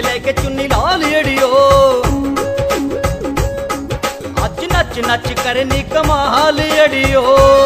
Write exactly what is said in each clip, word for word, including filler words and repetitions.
उत्ते लेके चुन्नी लाल अड़ियो अज नच नच करनी कमाल अड़ियो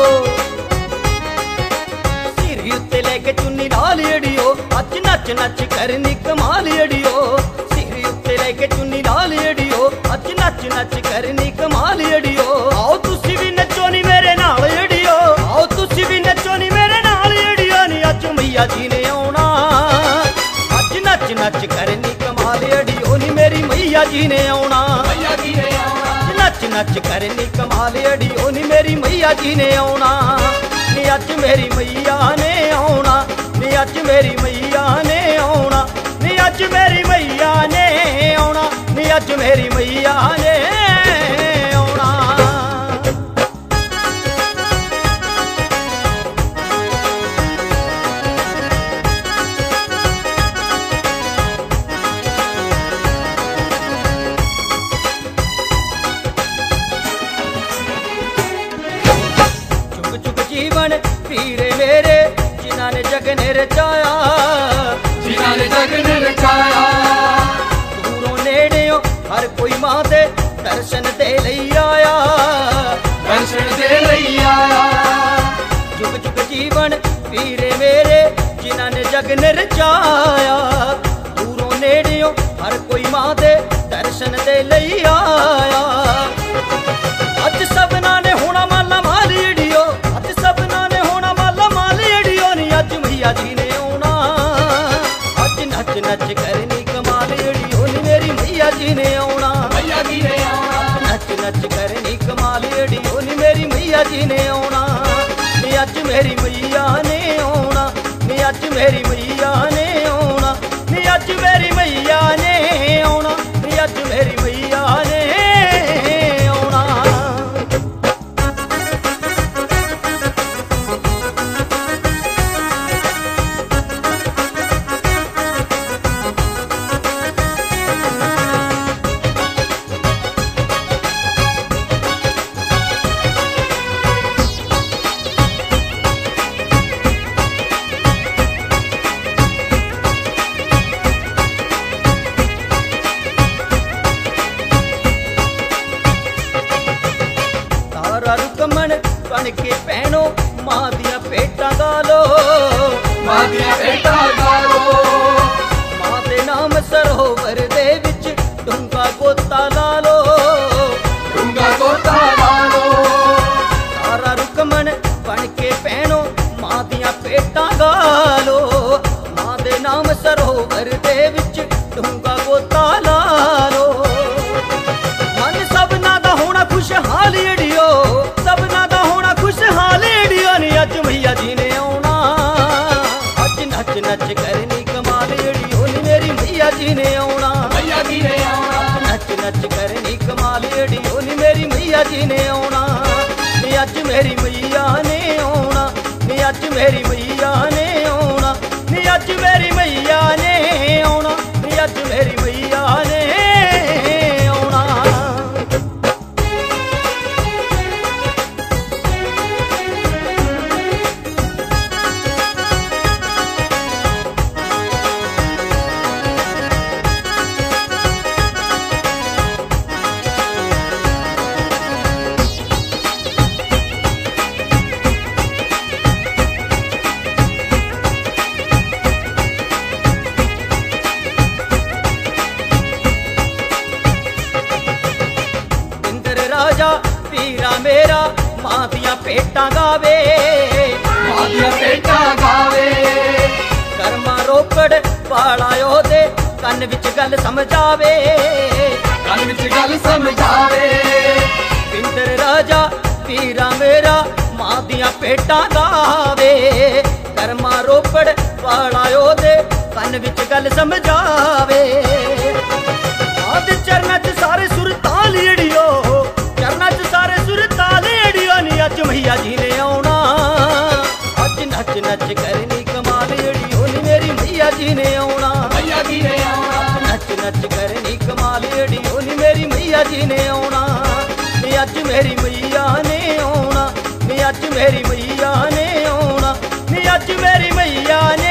सिर उत्ते लेके चुन्नी लाल अड़ियो अज नच नच करनी कमाल अड़ियो सिर उत्ते लेके चुन्नी लाल अड़ियो अज नच नच करनी कमाल अड़ियो आओ तुसी भी नचो नी मेरे नाल अड़ियो आओ तुसी भी नचो नी मेरे नाल अड़ियो नी अज मैया जी ने आउणा अज नच नच करनी कमाल अड़ियो नी मेरी मैया जी ने आउणा नच नच करनी कमाल अड़ियो नी मेरी मैया जी ने आउणा नी अज मेरी मैया ने आउणा नी अज मेरी मैया ने आउणा नी अज मेरी मैया ने आउणा नी अज मेरी मैया ने आउणा। चुग चुग जीवन पीरे मेरे जिन्हां ने जग ने रचाया जिन्हां ने जग ने रचाया दूरों नेड़ियों हर कोई मां दे दर्शन दे लई आया दर्शन दे लई आया जुग जुग जीवन पीरे मेरे जिन्हां ने जग ने रचाया दूरों नेड़ियों हर कोई मां दे दर्शन दे लई आया अज सबना ने होना माला माल अड़ियो अज सबना ने होना माला माल अड़ियो नी अज मैया जी ने आउणा अज नच नच करनी कमाल अड़ियो नी मेरी मैया जी ने आउणा मैया जी ने आउणा नच नच करनी कमाल अड़ियो नी मेरी मैया जी ने आउणा नी अज मेरी मैया ने आउणा नी अज मेरी मैया ने आउणा नी अज मेरी मैया ने आउणा नी अज मेरी मैया ने आउणा। रुकमन बन के भैनो मां दिया पेटा गालो मां दिया पेटा गालो मां दे नाम सरोवर दे विच डूंगा गोता ला लो डूंगा गोता ला लो तारा रुकमन बन के भैनो मां दिया पेटा गालो मां दे नाम सरोवर दे विच डूंगा गोता ला लो मन सबना दा होना खुशहाल अड़ियो सबना दा होना खुशहाल अड़ियो नी अज मैया जी ने आउणा अज नच नच करनी कमाल अड़ियो नी मेरी मैया जी ने आउणा मैया जी ने आउणा नच नच करनी कमाल अड़ियो नी मेरी मैया जी ने आउणा नी अज मेरी मैया ने आउणा नी अज मेरी मैया ने आउणा नी अज मेरी मैया ने आउणा नी अज मेरी मैया ने आउणा। राजा पीरा मेरा मां दिया पेटा गावे मां दिया पेटा गावे कर्मा रोकड़ पाला ओदे कन विच गल समझावे कन विच गल समझावे इंदर राजा पीरा मेरा मां दिया पेटा गावे कर्मा रोकड़ पाला ओदे कन विच गल समझावे आदि चरना च सारे सुर ताल अड़ियो चरना च सारे सुर ताल अड़ियो नी अज मैया जी ने आउणा अज नच नच करनी कमाल अड़ियो नी मेरी मैया जी ने आउणा मैया जी ने आउणा नच नच करनी कमाल अड़ियो नी मेरी मैया जी ने आउणा नी अज मेरी मैया ने आउणा नी अज मेरी मैया ने आउणा नी अज मेरी मैया ने